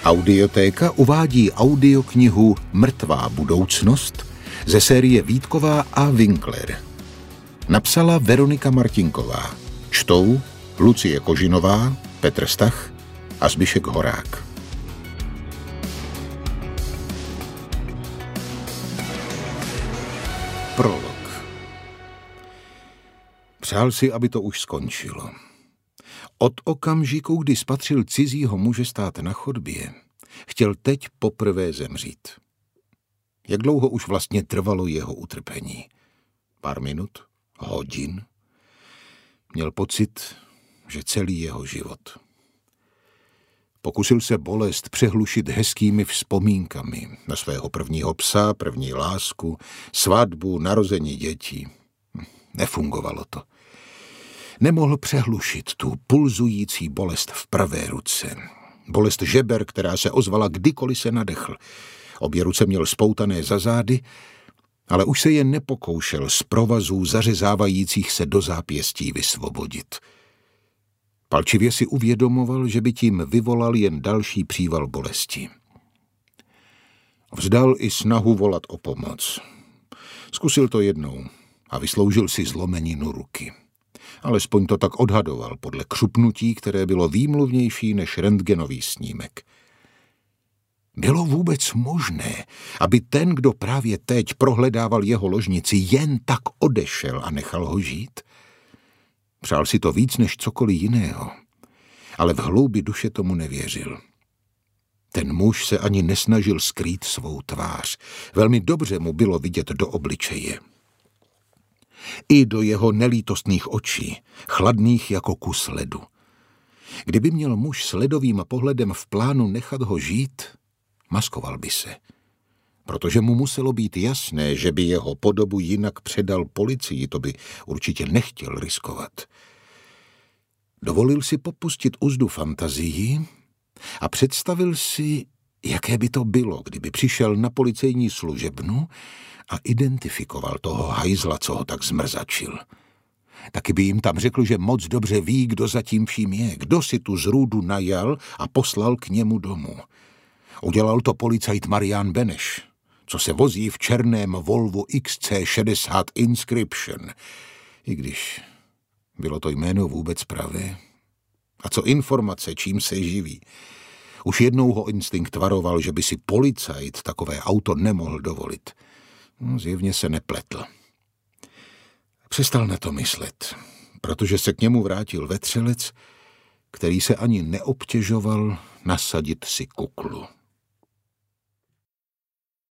Audiotéka uvádí audioknihu Mrtvá budoucnost ze série Vítková a Winkler. Napsala Veronika Martinková. Čtou Lucie Kožinová, Petr Stach a Zbyšek Horák. Prolog. Přál si, aby to už skončilo. Od okamžiku, kdy spatřil cizího muže stát na chodbě, chtěl teď poprvé zemřít. Jak dlouho už vlastně trvalo jeho utrpení? Pár minut? Hodin? Měl pocit, že celý jeho život. Pokusil se bolest přehlušit hezkými vzpomínkami na svého prvního psa, první lásku, svatbu, narození dětí. Nefungovalo to. Nemohl přehlušit tu pulzující bolest v pravé ruce. Bolest žeber, která se ozvala kdykoliv se nadechl. Obě ruce měl spoutané za zády, ale už se jen nepokoušel z provazů zařezávajících se do zápěstí vysvobodit. Palčivě si uvědomoval, že by tím vyvolal jen další příval bolesti. Vzdal i snahu volat o pomoc. Zkusil to jednou a vysloužil si zlomeninu ruky. Alespoň to tak odhadoval podle křupnutí, které bylo výmluvnější než rentgenový snímek. Bylo vůbec možné, aby ten, kdo právě teď prohledával jeho ložnici, jen tak odešel a nechal ho žít? Přál si to víc než cokoliv jiného, ale v hloubi duše tomu nevěřil. Ten muž se ani nesnažil skrýt svou tvář. Velmi dobře mu bylo vidět do obličeje. I do jeho nelítostných očí, chladných jako kus ledu. Kdyby měl muž s ledovým pohledem v plánu nechat ho žít, maskoval by se. Protože mu muselo být jasné, že by jeho podobu jinak předal policii, to by určitě nechtěl riskovat. Dovolil si popustit uzdu fantazií a představil si, jaké by to bylo, kdyby přišel na policejní služebnu a identifikoval toho hajzla, co ho tak zmrzačil. Taky by jim tam řekl, že moc dobře ví, kdo zatím vším je, kdo si tu zrůdu najal a poslal k němu domů. Udělal to policajt Marian Beneš, co se vozí v černém Volvu XC60 Inscription. I když bylo to jméno vůbec pravé. A co informace, čím se živí? Už jednou ho instinkt varoval, že by si policajt takové auto nemohl dovolit. Zjevně se nepletl. Přestal na to myslet, protože se k němu vrátil vetřelec, který se ani neobtěžoval nasadit si kuklu.